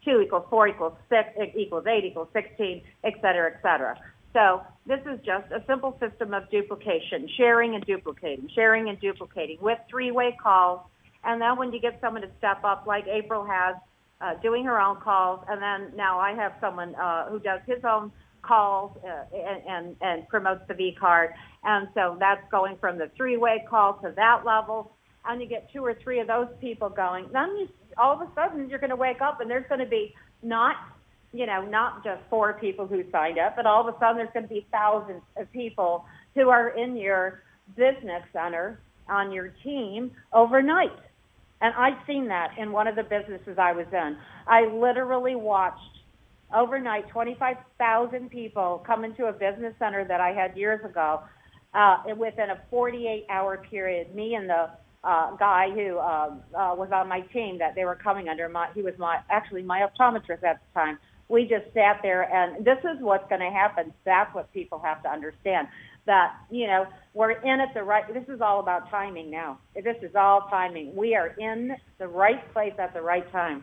two equals four equals six equals eight equals sixteen, et cetera, et cetera. So this is just a simple system of duplication, sharing and duplicating, sharing and duplicating with three-way calls. And then when you get someone to step up, like April has, uh, doing her own calls, and then now I have someone uh, who does his own calls uh, and, and, and promotes the V-card. And so that's going from the three-way call to that level. And you get two or three of those people going. Then you, all of a sudden you're going to wake up and there's going to be not, you know, not just four people who signed up, but all of a sudden there's going to be thousands of people who are in your business center on your team overnight. And I've seen that in one of the businesses I was in. I literally watched overnight twenty-five thousand people come into a business center that I had years ago uh, within a forty-eight hour period. Me and the uh, guy who uh, uh, was on my team that they were coming under, my, he was my actually my optometrist at the time. We just sat there, and this is what's going to happen. That's what people have to understand, that, you know, we're in at the right, this is all about timing now. This is all timing. We are in the right place at the right time.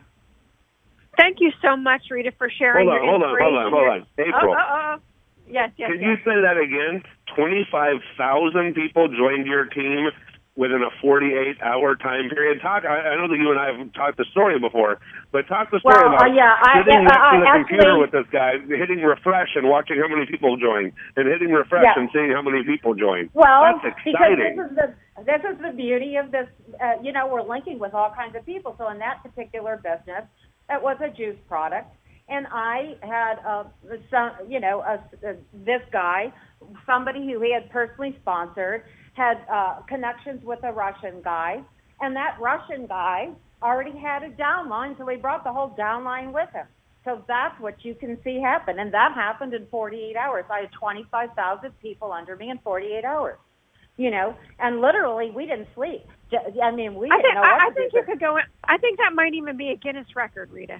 Thank you so much, Rita, for sharing hold on, your hold on, hold on, hold on. April. Oh, oh, oh. Yes, yes, Can yes. you say that again? twenty-five thousand people joined your team within a forty-eight hour time period. Talk. I, I know that you and I have talked the story before, but talk the story well, about uh, yeah, I, sitting uh, next to the actually, computer with this guy, hitting refresh and watching how many people join, and hitting refresh yeah. and seeing how many people join. Well, That's because exciting. this is the this is the beauty of this. Uh, you know, we're linking with all kinds of people. So in that particular business, it was a juice product, and I had uh, some, you know, a, a, this guy, somebody who he had personally sponsored, had uh, connections with a Russian guy, and that Russian guy already had a downline, so he brought the whole downline with him. So that's what you can see happen, and that happened in forty-eight hours. I had twenty-five thousand people under me in forty-eight hours, you know, and literally we didn't sleep. I mean, we I didn't think, know what I, I to think do. you could go in, I think that might even be a Guinness record, Rita.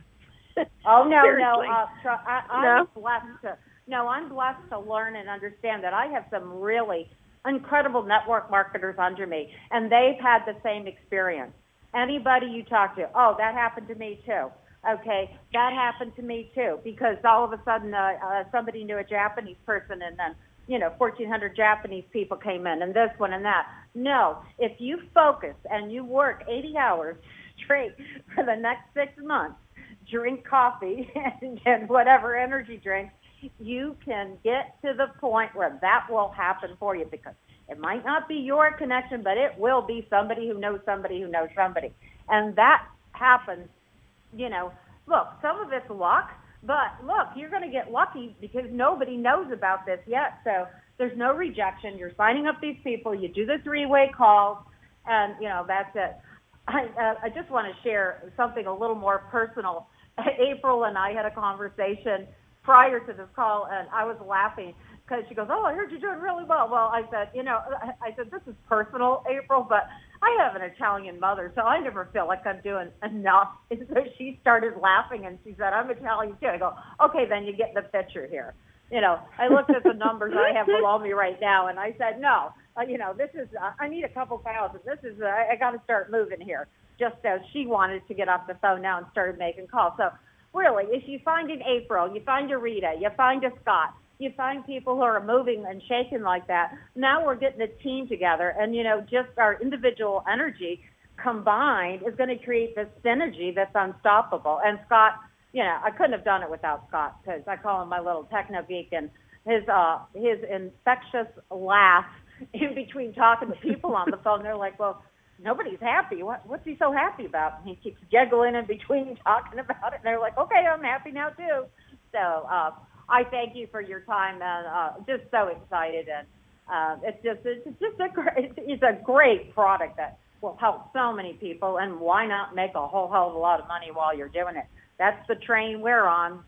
Oh, no, Seriously. no. Uh, tr- I, I'm No? blessed to, no, I'm blessed to learn and understand that I have some really incredible network marketers under me, and they've had the same experience. Anybody you talk to, oh, that happened to me too. Okay, that happened to me too, because all of a sudden uh, uh, somebody knew a Japanese person, and then, you know, fourteen hundred Japanese people came in, and this one and that. No, if you focus and you work eighty hours straight for the next six months, drink coffee and, and whatever energy drinks, you can get to the point where that will happen for you, because it might not be your connection, but it will be somebody who knows somebody who knows somebody. And that happens, you know, look, some of it's luck, but look, you're going to get lucky because nobody knows about this yet. So there's no rejection. You're signing up these people. You do the three-way calls, and, you know, that's it. I, uh, I just want to share something a little more personal. April and I had a conversation prior to this call, and I was laughing because she goes, oh, I heard you're doing really well. Well, I said, you know, I said, this is personal, April, but I have an Italian mother, so I never feel like I'm doing enough. And so she started laughing, and she said, I'm Italian too. I go, okay, then you get the picture here. You know, I looked at the numbers I have below me right now, and I said, no, uh, you know, this is, uh, I need a couple thousand. This is, uh, I got to start moving here, just as she wanted to get off the phone now and started making calls. So really, if you find an April, you find a Rita, you find a Scott, you find people who are moving and shaking like that, now we're getting a team together, and, you know, just our individual energy combined is going to create this synergy that's unstoppable. And Scott, you know, I couldn't have done it without Scott, because I call him my little techno geek, and his uh, his infectious laugh in between talking to people on the phone. They're like, well, nobody's happy. What, what's he so happy about? And he keeps giggling in between talking about it. And they're like, okay, I'm happy now too. So uh, I thank you for your time, and uh, just so excited. And uh, it's just it's just a great, it's a great product that will help so many people. And why not make a whole hell of a lot of money while you're doing it? That's the train we're on.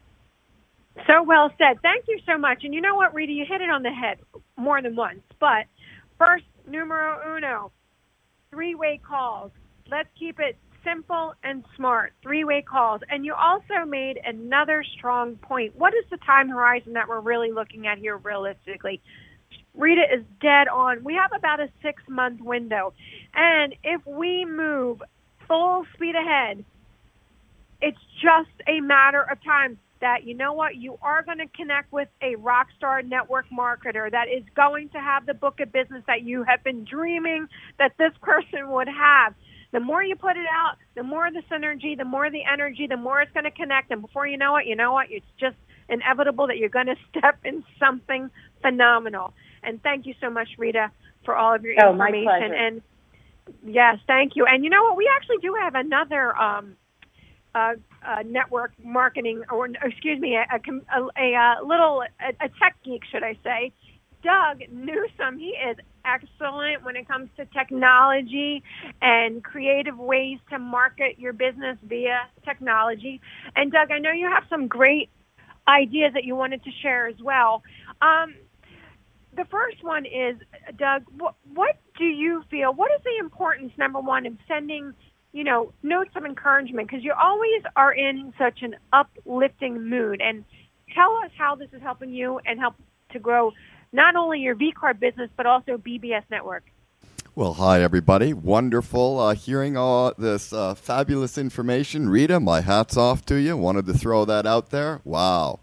So well said. Thank you so much. And you know what, Rita, you hit it on the head more than once. But first, numero uno, three-way calls. Let's keep it simple and smart, three-way calls. And you also made another strong point. What is the time horizon that we're really looking at here realistically? Rita is dead on. We have about a six-month window. And if we move full speed ahead, it's just a matter of time that, you know what, you are going to connect with a rock star network marketer that is going to have the book of business that you have been dreaming that this person would have. The more you put it out, the more the synergy, the more the energy, the more it's going to connect. And before you know it, you know what, it's just inevitable that you're going to step in something phenomenal. And thank you so much, Rita, for all of your oh, information. My pleasure. And yes, thank you. And you know what, we actually do have another um, uh, uh, network marketing, or excuse me, a, a, a, a little a, a tech geek, should I say. Doug Newsom, he is excellent when it comes to technology and creative ways to market your business via technology. And Doug, I know you have some great ideas that you wanted to share as well. Um, the first one is, Doug, what, what do you feel, what is the importance, number one, of sending, you know, notes of encouragement? Because you always are in such an uplifting mood. And tell us how this is helping you and help to grow not only your V-Card business, but also B B S Network. Well, hi, everybody. Wonderful uh, hearing all this uh, fabulous information. Rita, my hat's off to you. Wanted to throw that out there. Wow.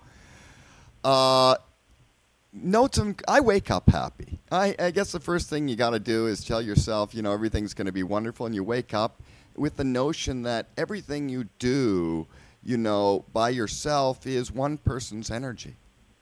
Uh, notes of, I wake up happy. I, I guess the first thing you got to do is tell yourself, you know, everything's going to be wonderful, and you wake up with the notion that everything you do, you know, by yourself is one person's energy.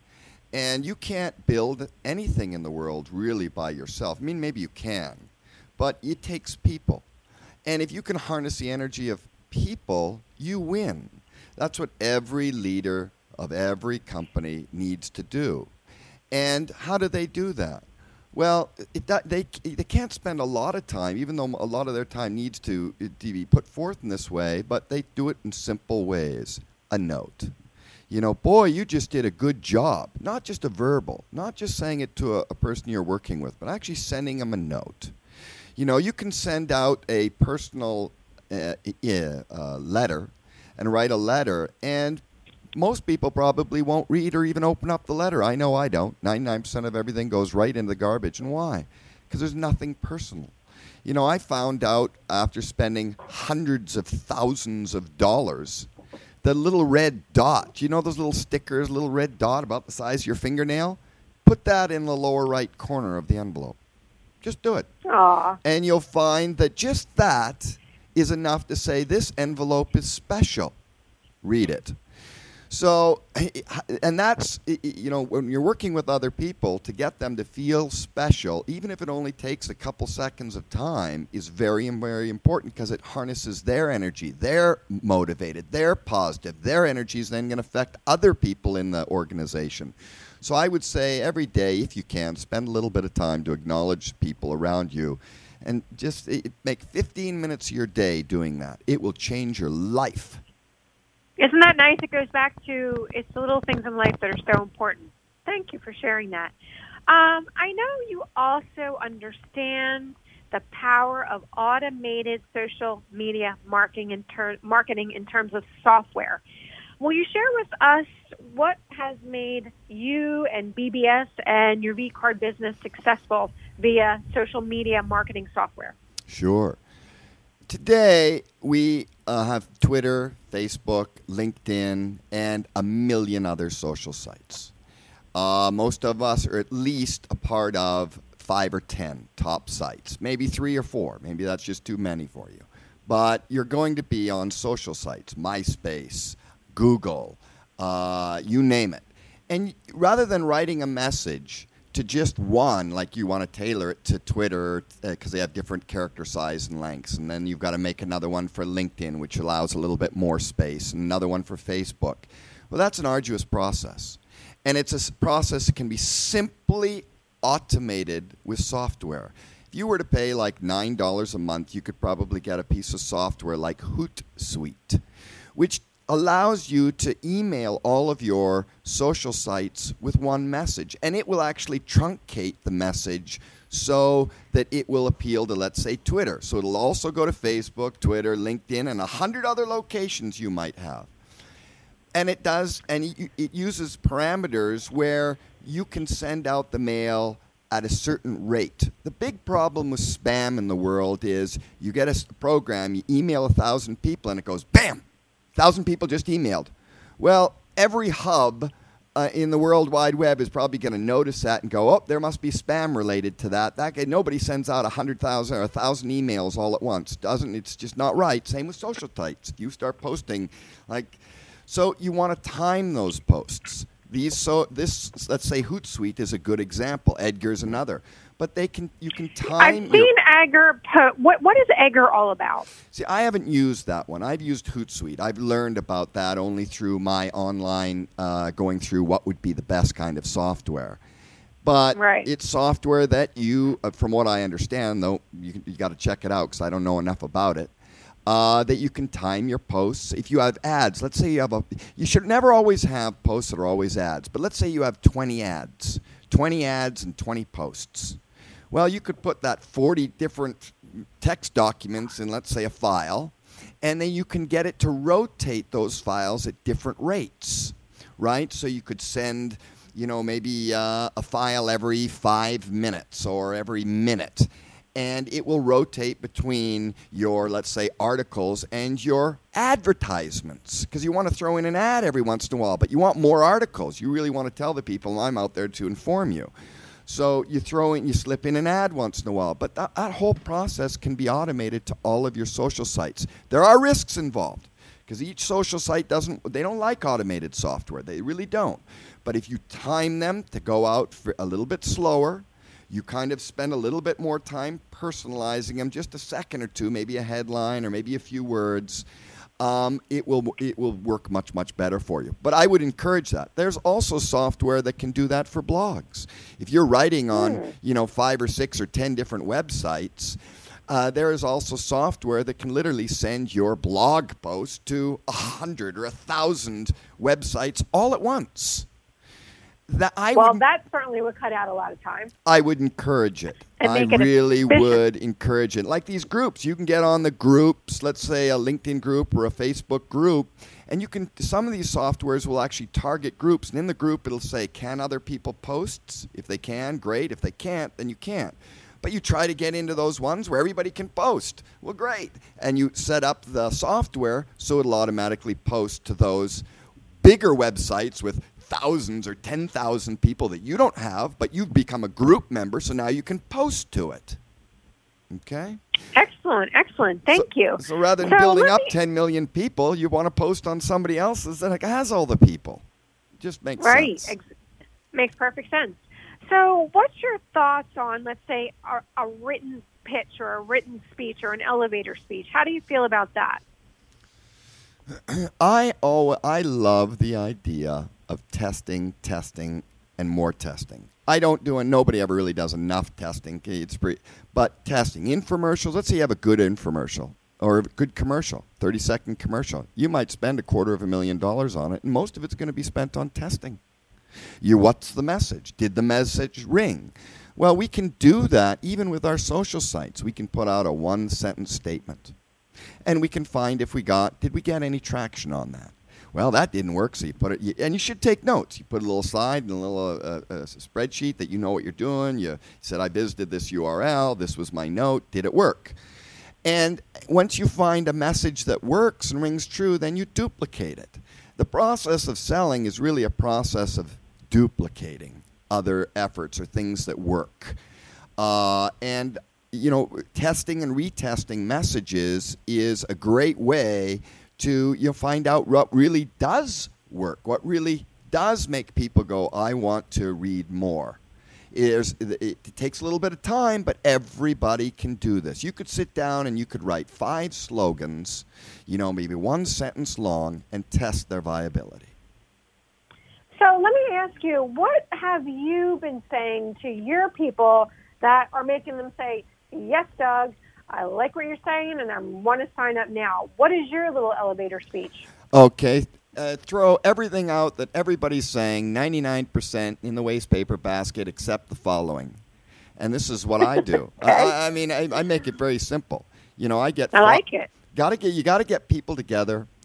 And you can't build anything in the world really by yourself. I mean, maybe you can, but it takes people. And if you can harness the energy of people, you win. That's what every leader of every company needs to do. And how do they do that? Well, it, that, they they can't spend a lot of time, even though a lot of their time needs to, to be put forth in this way, but they do it in simple ways. A note. You know, boy, you just did a good job. Not just a verbal, not just saying it to a, a person you're working with, but actually sending them a note. You know, you can send out a personal uh, uh, letter and write a letter, and most people probably won't read or even open up the letter. I know I don't. ninety-nine percent of everything goes right into the garbage. And why? Because there's nothing personal. You know, I found out after spending hundreds of thousands of dollars, the little red dot, you know those little stickers, little red dot about the size of your fingernail? Put that in the lower right corner of the envelope. Just do it. Aww. And you'll find that just that is enough to say this envelope is special. Read it. So, and that's, you know, when you're working with other people, to get them to feel special, even if it only takes a couple seconds of time, is very, very important because it harnesses their energy. They're motivated. They're positive. Their energy is then going to affect other people in the organization. So I would say every day, if you can, spend a little bit of time to acknowledge people around you. And just it, make fifteen minutes of your day doing that. It will change your life. Isn't that nice? It goes back to it's the little things in life that are so important. Thank you for sharing that. Um, I know you also understand the power of automated social media marketing in, ter- marketing in terms of software. Will you share with us what has made you and B B S and your V-Card business successful via social media marketing software? Sure. Today, we uh, have Twitter, Facebook, LinkedIn, and a million other social sites. Uh, most of us are at least a part of five or ten top sites, maybe three or four. Maybe that's just too many for you. But you're going to be on social sites, MySpace, Google, uh, you name it. And rather than writing a message to just one, like you want to tailor it to Twitter because uh, they have different character size and lengths, and then you've got to make another one for LinkedIn, which allows a little bit more space, and another one for Facebook. Well, that's an arduous process. And it's a process that can be simply automated with software. If you were to pay like nine dollars a month, you could probably get a piece of software like Hootsuite, which allows you to email all of your social sites with one message. And it will actually truncate the message so that it will appeal to, let's say, Twitter. So it'll also go to Facebook, Twitter, LinkedIn, and a hundred other locations you might have. And it does, and it, it uses parameters where you can send out the mail at a certain rate. The big problem with spam in the world is you get a program, you email a thousand people, and it goes, bam! thousand people just emailed. Well, every hub uh, in the World Wide Web is probably going to notice that and go, oh, there must be spam related to that. That guy, nobody sends out one hundred thousand or one thousand emails all at once. Doesn't It's just not right. Same with social sites. You start posting like, so you want to time those posts. These so this let's say Hootsuite is a good example. Edgar's another. But they can you can time. I've seen your, Edgar. Po- what what is Edgar all about? See, I haven't used that one. I've used Hootsuite. I've learned about that only through my online uh, going through what would be the best kind of software. But right. it's software that you, uh, from what I understand, though you you got to check it out because I don't know enough about it. Uh, that you can time your posts. If you have ads, let's say you have a, you should never always have posts that are always ads, but let's say you have twenty ads, twenty ads and twenty posts. Well, you could put that forty different text documents in, let's say, a file, and then you can get it to rotate those files at different rates, right? So you could send, you know, maybe uh, a file every five minutes or every minute. And it will rotate between your, let's say, articles and your advertisements. Because you want to throw in an ad every once in a while, but you want more articles. You really want to tell the people, I'm out there to inform you. So you throw in, you slip in an ad once in a while. But that, that whole process can be automated to all of your social sites. There are risks involved. Because each social site doesn't, they don't like automated software. They really don't. But if you time them to go out for a little bit slower, you kind of spend a little bit more time personalizing them, just a second or two, maybe a headline or maybe a few words. Um, it will it will work much, much better for you. But I would encourage that. There's also software that can do that for blogs. If you're writing on, mm. you know, five or six or ten different websites, uh, there is also software that can literally send your blog post to a hundred or a thousand websites all at once. That I well, would, that certainly would cut out a lot of time. I would encourage it. And I make it really efficient. would encourage it. Like these groups, you can get on the groups, let's say a LinkedIn group or a Facebook group, and you can. Some of these softwares will actually target groups, and in the group it'll say, can other people post? If they can, great. If they can't, then you can't. But you try to get into those ones where everybody can post. Well, great. And you set up the software so it'll automatically post to those bigger websites with thousands or ten thousand people that you don't have, but you've become a group member, so now you can post to it. Okay? Excellent, excellent. Thank so, you. So rather than so building up me... ten million people, you want to post on somebody else's that has all the people. It just makes right. sense. Ex- makes perfect sense. So what's your thoughts on, let's say, a, a written pitch or a written speech or an elevator speech? How do you feel about that? I oh, I love the idea of testing, testing, and more testing. I don't do, and nobody ever really does enough testing. It's pretty, but testing infomercials. Let's say you have a good infomercial or a good commercial, thirty-second commercial. You might spend a quarter of a million dollars on it, and most of it's going to be spent on testing. You, what's the message? Did the message ring? Well, we can do that even with our social sites. We can put out a one-sentence statement. And we can find if we got, did we get any traction on that? Well, that didn't work, so you put it, you, and you should take notes. You put a little slide and a little uh, uh, spreadsheet that you know what you're doing. You said, I visited this U R L. This was my note. Did it work? And once you find a message that works and rings true, then you duplicate it. The process of selling is really a process of duplicating other efforts or things that work. Uh, and you know, testing and retesting messages is a great way to you know, find out what really does work, what really does make people go, I want to read more. It, it takes a little bit of time, but everybody can do this. You could sit down and you could write five slogans, you know, maybe one sentence long, and test their viability. So let me ask you, what have you been saying to your people that are making them say, yes, Doug, I like what you're saying, and I want to sign up now? What is your little elevator speech? Okay. Uh, throw everything out that everybody's saying, ninety-nine percent in the waste paper basket, except the following. And this is what I do. Okay. I, I mean, I, I make it very simple. You know, I get. I like it. Got to get you got to get people together.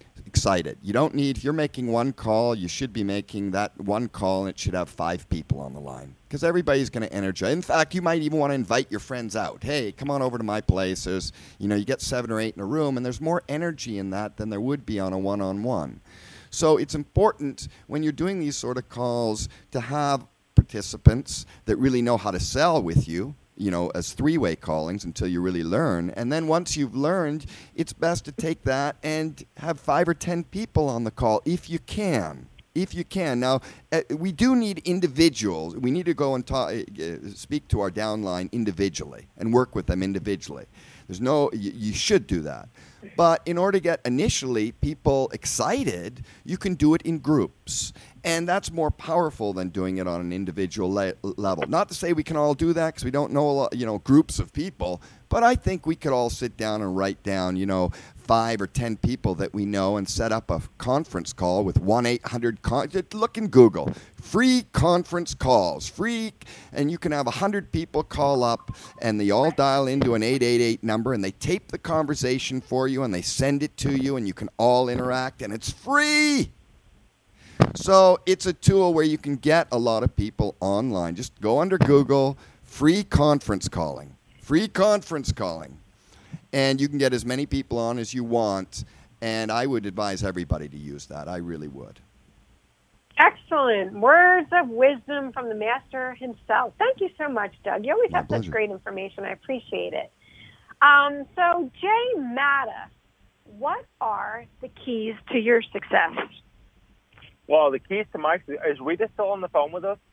excited. You don't need, if you're making one call, you should be making that one call and it should have five people on the line because everybody's going to energize. In fact, you might even want to invite your friends out. Hey, come on over to my place. There's, you know, you get seven or eight in a room and there's more energy in that than there would be on a one-on-one. So it's important when you're doing these sort of calls to have participants that really know how to sell with you, you know, as three-way callings until you really learn. And then once you've learned, it's best to take that and have five or ten people on the call if you can. If you can. Now, uh, we do need individuals. We need to go and talk, uh, speak to our downline individually and work with them individually. There's no, you, you should do that. But in order to get initially people excited, you can do it in groups. And that's more powerful than doing it on an individual le- level. Not to say we can all do that because we don't know a lot, you know, groups of people. But I think we could all sit down and write down, you know, five or ten people that we know and set up a conference call with one eight hundred con- look in Google. Free conference calls. Free, and you can have one hundred people call up and they all dial into an eight eight eight number and they tape the conversation for you and they send it to you and you can all interact and it's free. So it's a tool where you can get a lot of people online. Just go under Google, free conference calling. Free conference calling. And you can get as many people on as you want. And I would advise everybody to use that. I really would. Excellent. Words of wisdom from the master himself. Thank you so much, Doug. You always My have pleasure. such great information. I appreciate it. Um, so, Jay Matta, what are the keys to your success? Well, the keys to my is Rita still on the phone with us?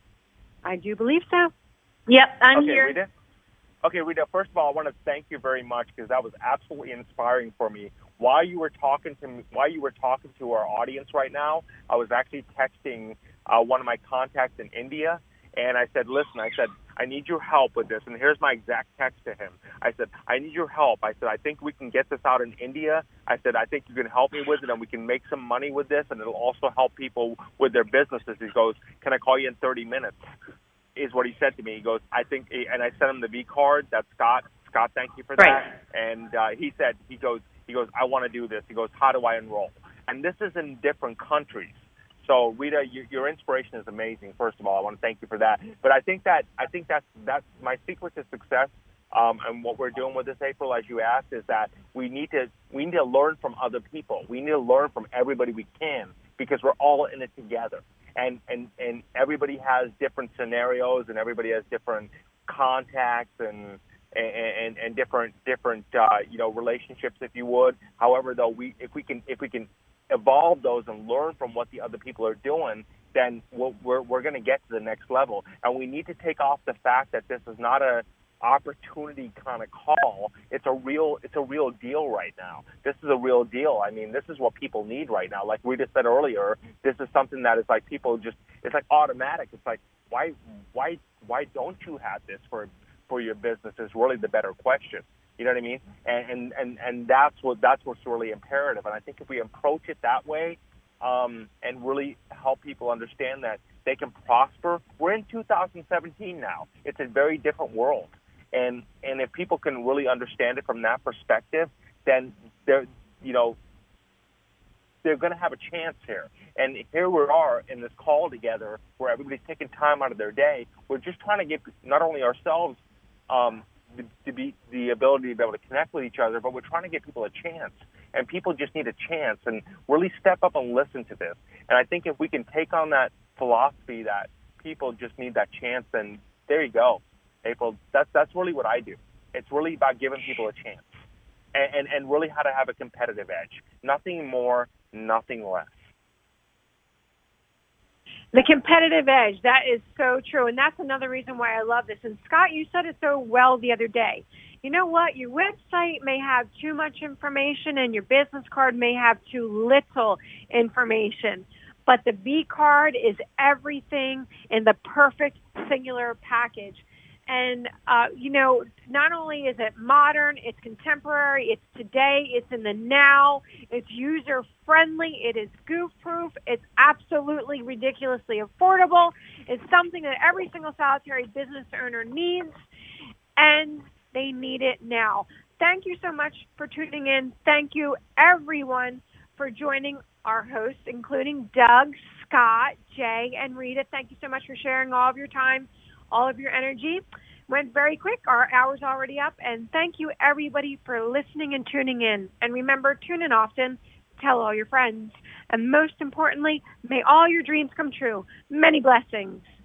I do believe so. Yep, I'm okay, here. Rita. Okay, Rita, first of all, I want to thank you very much because that was absolutely inspiring for me. While you were talking to me, while you were talking to our audience right now, I was actually texting uh, one of my contacts in India, and I said, listen, I said, I need your help with this. And here's my exact text to him. I said, I need your help. I said, I think we can get this out in India. I said, I think you can help me with it, and we can make some money with this, and it'll also help people with their businesses. He goes, can I call you in thirty minutes? Is what he said to me. He goes, I think, and I sent him the V card. That's Scott. Scott, thank you for that. Right. And uh, he said, he goes, he goes, I want to do this. He goes, how do I enroll? And this is in different countries. So Rita, you, your inspiration is amazing. First of all, I want to thank you for that. But I think that I think that's that's my secret to success. Um, and what we're doing with this, April, as you asked, is that we need to we need to learn from other people. We need to learn from everybody we can because we're all in it together. And, and, and everybody has different scenarios and everybody has different contacts and and, and different different uh, you know relationships, if you would. However, though, we if we can if we can evolve those and learn from what the other people are doing, then we'll, we're we're going to get to the next level. And we need to take off the fact that this is not a opportunity kind of call. It's a real it's a real deal right now. This is a real deal. I mean, this is what people need right now. Like we just said earlier, this is something that is like people just it's like automatic. It's like why why why don't you have this for for your business is really the better question. You know what I mean? And and and, and that's what that's what's really imperative. And I think if we approach it that way, um, and really help people understand that they can prosper. We're in two thousand seventeen now. It's a very different world. And and if people can really understand it from that perspective, then they're you know they're going to have a chance here. And here we are in this call together, where everybody's taking time out of their day. We're just trying to give not only ourselves um, the, to be the ability to be able to connect with each other, but we're trying to give people a chance. And people just need a chance and really step up and listen to this. And I think if we can take on that philosophy that people just need that chance, then there you go. April, that's that's really what I do. It's really about giving people a chance and, and, and really how to have a competitive edge. Nothing more, nothing less. The competitive edge, that is so true. And that's another reason why I love this. And Scott, you said it so well the other day. You know what? Your website may have too much information and your business card may have too little information. But the V card is everything in the perfect singular package. And, uh, you know, not only is it modern, it's contemporary, it's today, it's in the now, it's user-friendly, it is goof-proof, it's absolutely ridiculously affordable, it's something that every single solitary business owner needs, and they need it now. Thank you so much for tuning in. Thank you, everyone, for joining our hosts, including Doug, Scott, Jay, and Rita. Thank you so much for sharing all of your time, all of your energy. Went very quick. Our hour's already up. And thank you, everybody, for listening and tuning in. And remember, tune in often. Tell all your friends. And most importantly, may all your dreams come true. Many blessings.